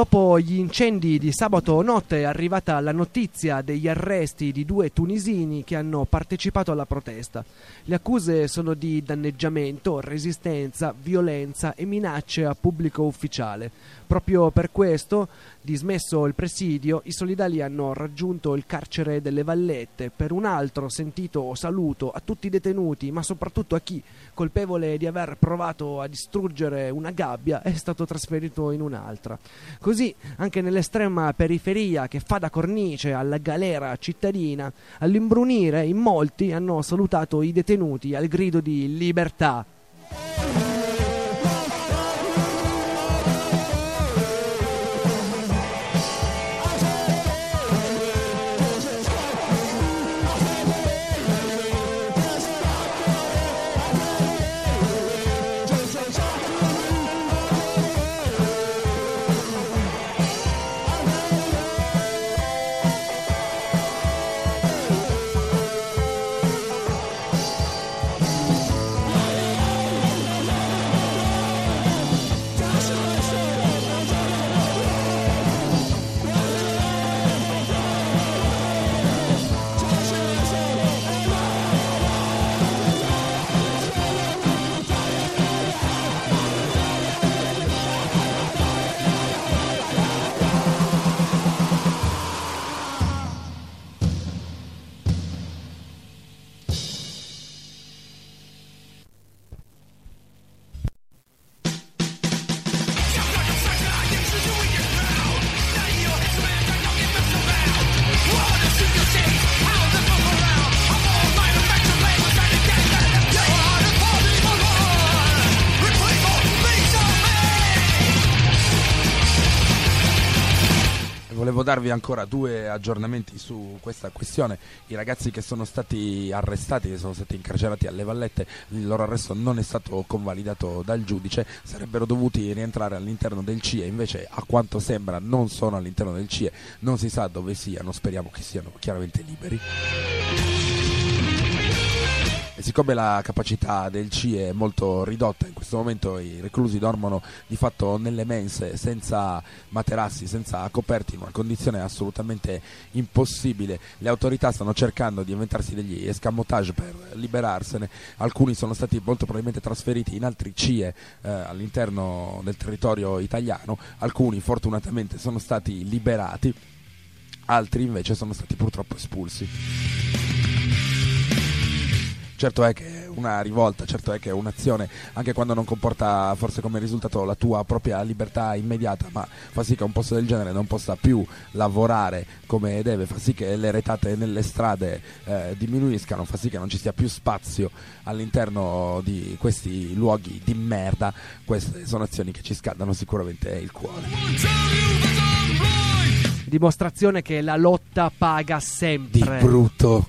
dopo gli incendi di sabato notte è arrivata la notizia degli arresti di 2 tunisini che hanno partecipato alla protesta. Le accuse sono di danneggiamento, resistenza, violenza e minacce a pubblico ufficiale. Proprio per questo, dismesso il presidio, i solidali hanno raggiunto il carcere delle Vallette per un altro sentito saluto a tutti i detenuti, ma soprattutto a chi, colpevole di aver provato a distruggere una gabbia, è stato trasferito in un'altra. Così, anche nell'estrema periferia che fa da cornice alla galera cittadina, all'imbrunire in molti hanno salutato i detenuti al grido di libertà. Volevo darvi ancora 2 aggiornamenti su questa questione. I ragazzi che sono stati arrestati, che sono stati incarcerati alle Vallette, il loro arresto non è stato convalidato dal giudice, sarebbero dovuti rientrare all'interno del CIE, invece a quanto sembra non sono all'interno del CIE, non si sa dove siano, speriamo che siano chiaramente liberi. E siccome la capacità del CIE è molto ridotta, in questo momento i reclusi dormono di fatto nelle mense senza materassi, senza coperti, in una condizione assolutamente impossibile. Le autorità stanno cercando di inventarsi degli escamotage per liberarsene. Alcuni sono stati molto probabilmente trasferiti in altri CIE all'interno del territorio italiano, alcuni fortunatamente sono stati liberati, altri invece sono stati purtroppo espulsi. Certo è che è una rivolta, certo è che è un'azione, anche quando non comporta forse come risultato la tua propria libertà immediata, ma fa sì che un posto del genere non possa più lavorare come deve, fa sì che le retate nelle strade diminuiscano, fa sì che non ci sia più spazio all'interno di questi luoghi di merda. Queste sono azioni che ci scaldano sicuramente il cuore. Dimostrazione che la lotta paga sempre. Di brutto.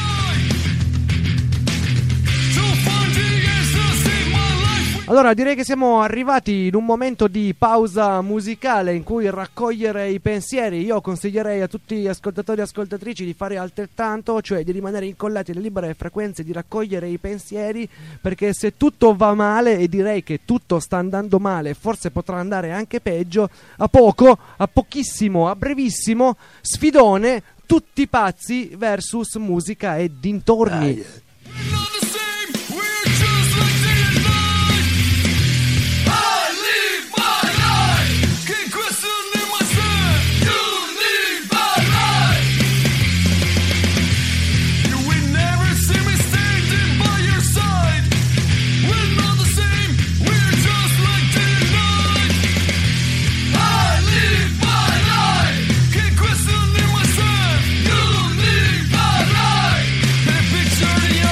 Allora direi che siamo arrivati in un momento di pausa musicale in cui raccogliere i pensieri. Io consiglierei a tutti gli ascoltatori e ascoltatrici di fare altrettanto, cioè di rimanere incollati alle libere frequenze, di raccogliere i pensieri, perché se tutto va male, e direi che tutto sta andando male, forse potrà andare anche peggio, a poco, a pochissimo, a brevissimo, sfidone, tutti pazzi versus musica e dintorni. Picture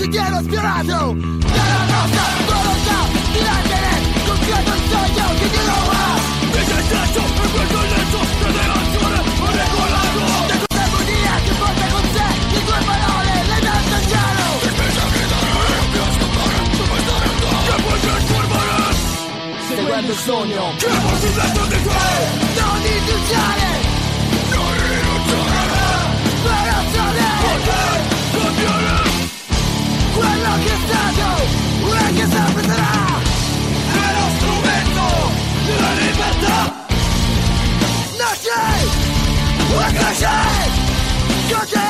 sentiero spionato dalla nostra volontà di rendere compiuto il sogno che Dio non ha. E se stesso è questo il letto dell'azione regolato. Da questa armonia che porta con sé le tue parole, le danze al cielo. E pensa che darare non più scappare, dove stare andando, che puoi trasformare. Seguendo il sogno che porti dentro di te. Non rinunciare, non rinunciare, per azione poter cambiare quello che è stato e che sempre sarà. È lo strumento della libertà. Nasce e cresce con te.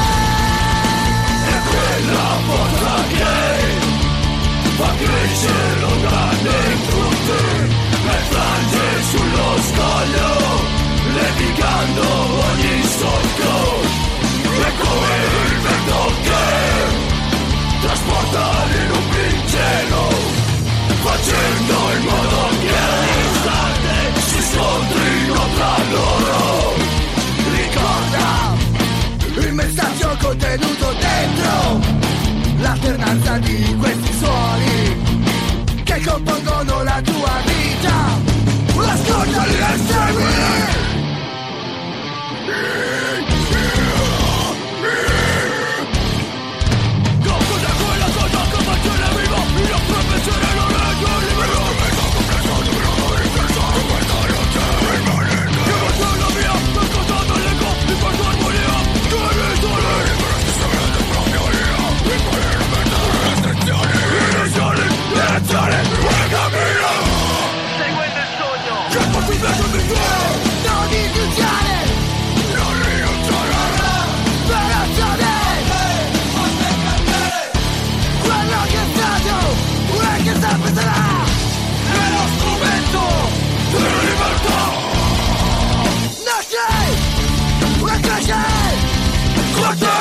È quella forza che fa crescere l'onda dentro te, e frange sullo scoglio, levigando ogni solco. È come il vento che trasporta le nubi in cielo, facendo in modo che all'istante si scontrino tra loro. Ricorda il messaggio contenuto dentro l'alternanza di questi suoni che compongono la tua vita. Ascoltali e segui. Seguendo il sogno che porti dentro di te. Non rinunciare, non rinunciare, per azione poter cambiare quello che è stato e che sempre sarà. È lo strumento della libertà. Nasce e cresce con te.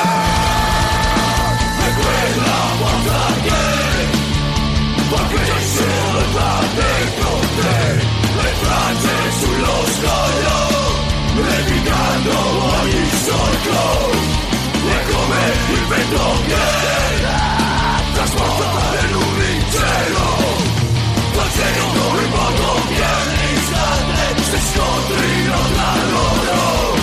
È quella forza che fa crescere da dentro te, le frange sullo scoglio, levigando ogni solco. È come il vento che trasporta le nubi in cielo, facendo in modo che all'istante si scontrino tra loro.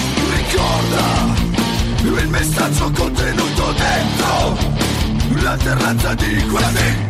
Ricorda il messaggio contenuto dentro l'alternanza di questi.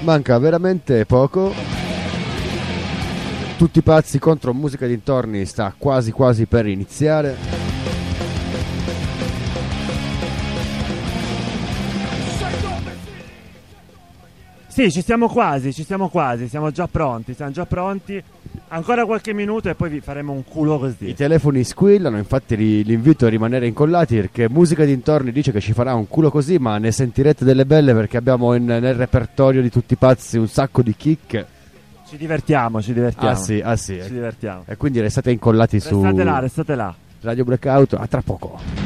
Manca veramente poco. Tutti pazzi contro Musica Dintorni sta quasi quasi per iniziare. Sì, ci siamo quasi, siamo già pronti. Ancora qualche minuto e poi vi faremo un culo così. I telefoni squillano, infatti li invito a rimanere incollati perché Musica Dintorni dice che ci farà un culo così, ma ne sentirete delle belle perché abbiamo nel repertorio di Tutti pazzi un sacco di chicche. Ci divertiamo. Ah sì. Ci divertiamo. E quindi restate incollati su Restate là. Radio Blackout, a tra poco.